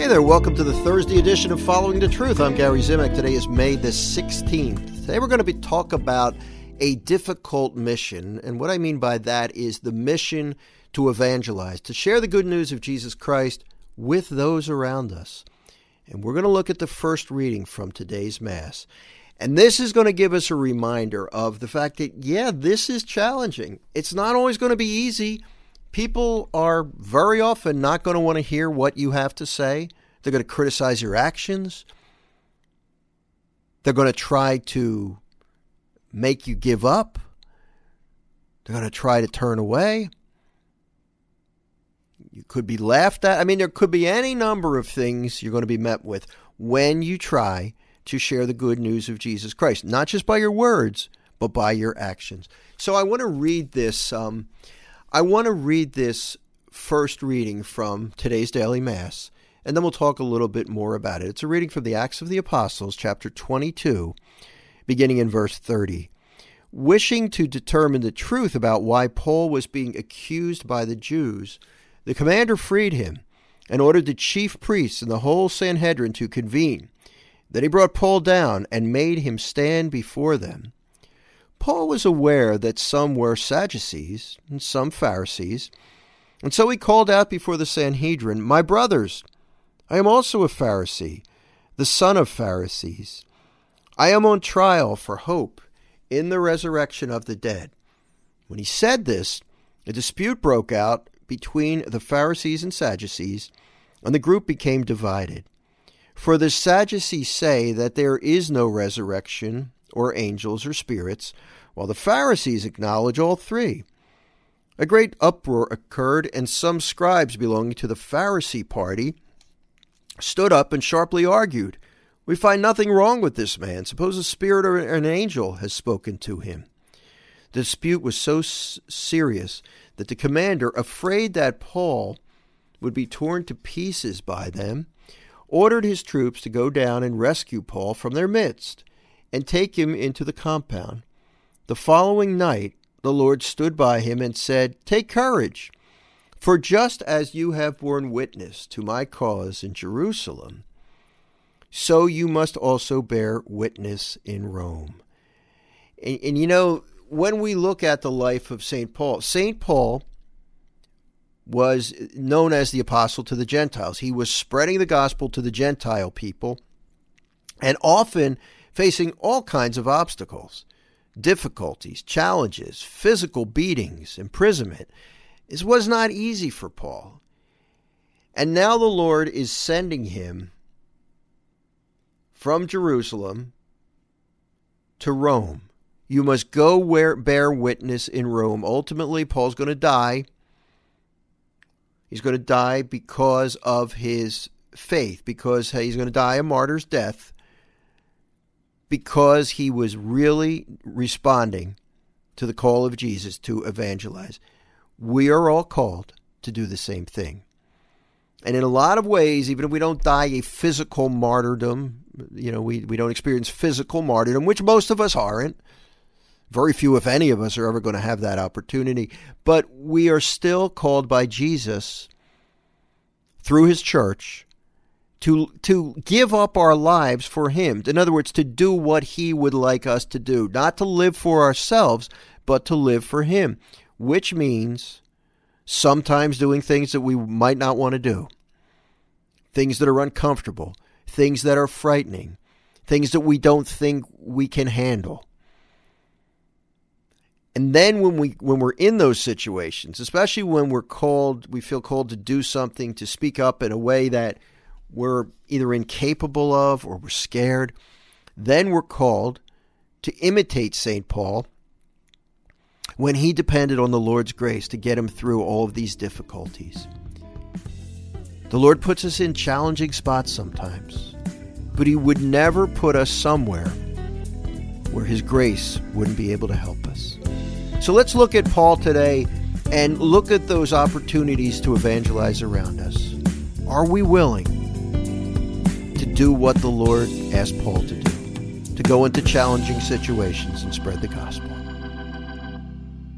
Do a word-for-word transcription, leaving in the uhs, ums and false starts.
Hey there, welcome to the Thursday edition of Following the Truth. I'm Gary Zimak. Today is May the sixteenth. Today we're going to be talk about a difficult mission, and what I mean by that is the mission to evangelize, to share the good news of Jesus Christ with those around us. And we're going to look at the first reading from today's Mass. And this is going to give us a reminder of the fact that, yeah, this is challenging. It's not always going to be easy. People are very often not going to want to hear what you have to say. They're going to criticize your actions. They're going to try to make you give up. They're going to try to turn away. You could be laughed at. I mean, there could be any number of things you're going to be met with when you try to share the good news of Jesus Christ, not just by your words, but by your actions. So I want to read this. Um, I want to read this first reading from today's daily Mass, and then we'll talk a little bit more about it. It's a reading from the Acts of the Apostles, chapter twenty-two, beginning in verse thirty. Wishing to determine the truth about why Paul was being accused by the Jews, the commander freed him and ordered the chief priests and the whole Sanhedrin to convene. Then he brought Paul down and made him stand before them. Paul was aware that some were Sadducees and some Pharisees, and so he called out before the Sanhedrin, "My brothers, I am also a Pharisee, the son of Pharisees. I am on trial for hope in the resurrection of the dead." When he said this, a dispute broke out between the Pharisees and Sadducees, and the group became divided. For the Sadducees say that there is no resurrection or angels or spirits, while the Pharisees acknowledge all three. A great uproar occurred, and some scribes belonging to the Pharisee party stood up and sharply argued, "We find nothing wrong with this man. Suppose a spirit or an angel has spoken to him." The dispute was so s- serious that the commander, afraid that Paul would be torn to pieces by them, ordered his troops to go down and rescue Paul from their midst and take him into the compound. The following night, the Lord stood by him and said, "Take courage, for just as you have borne witness to my cause in Jerusalem, so you must also bear witness in Rome." And, and you know, when we look at the life of Saint Paul, Saint Paul was known as the apostle to the Gentiles. He was spreading the gospel to the Gentile people and often facing all kinds of obstacles, difficulties, challenges, physical beatings, imprisonment. This was not easy for Paul. And now the Lord is sending him from Jerusalem to Rome. You must go where bear witness in Rome. Ultimately, Paul's going to die. He's going to die because of his faith, because he's going to die a martyr's death, because he was really responding to the call of Jesus to evangelize. We are all called to do the same thing. And in a lot of ways, even if we don't die a physical martyrdom, you know, we, we don't experience physical martyrdom, which most of us aren't. Very few, if any of us, are ever going to have that opportunity. But we are still called by Jesus through his church to, to give up our lives for him. In other words, to do what he would like us to do. Not to live for ourselves, but to live for him. Which means sometimes doing things that we might not want to do. Things that are uncomfortable. Things that are frightening. Things that we don't think we can handle. And then when we when we're in those situations, especially when we're called, we feel called to do something, to speak up in a way that we're either incapable of or we're scared, then we're called to imitate Saint Paul when he depended on the Lord's grace to get him through all of these difficulties. The Lord puts us in challenging spots sometimes, but he would never put us somewhere where his grace wouldn't be able to help us. So let's look at Paul today and look at those opportunities to evangelize around us. Are we willing to do what the Lord asked Paul to do? To go into challenging situations and spread the gospel?